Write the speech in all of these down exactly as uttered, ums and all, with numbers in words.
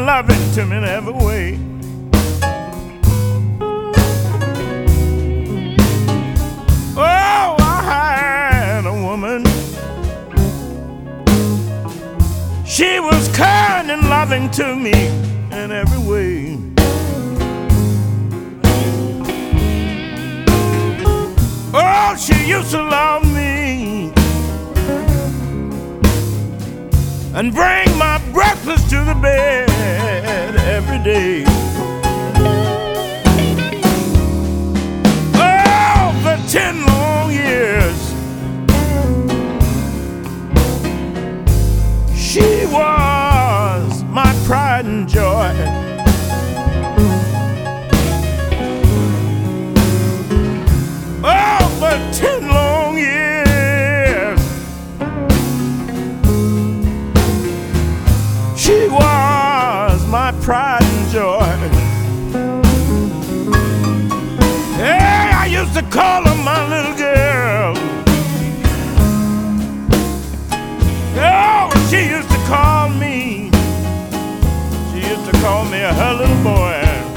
loving to me in every way. Oh, I had a woman. She was kind and loving to me in every way. Oh, she used to love me and bring my breakfast to the bed every day. Oh, for ten long years she was my pride and joy. Oh, for ten long years she was my pride and joy. Hey, I used to call her my little girl. Oh, she used to call me, she used to call me her little boy.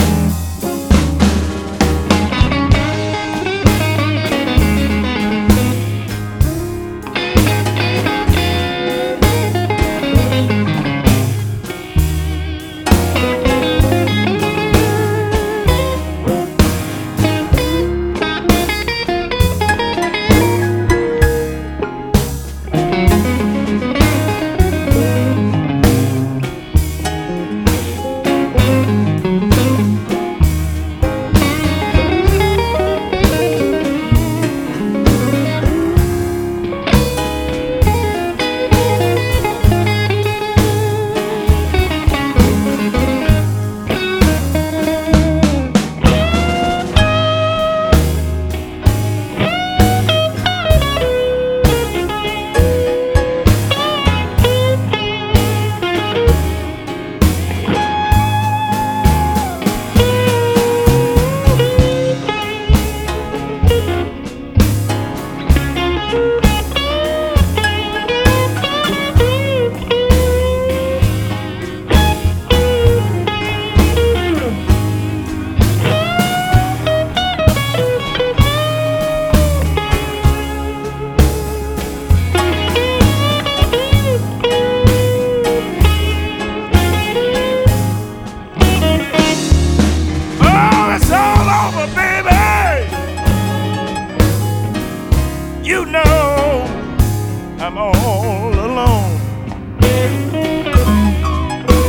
You know I'm all alone.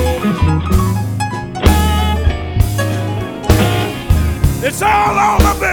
It's all over, baby.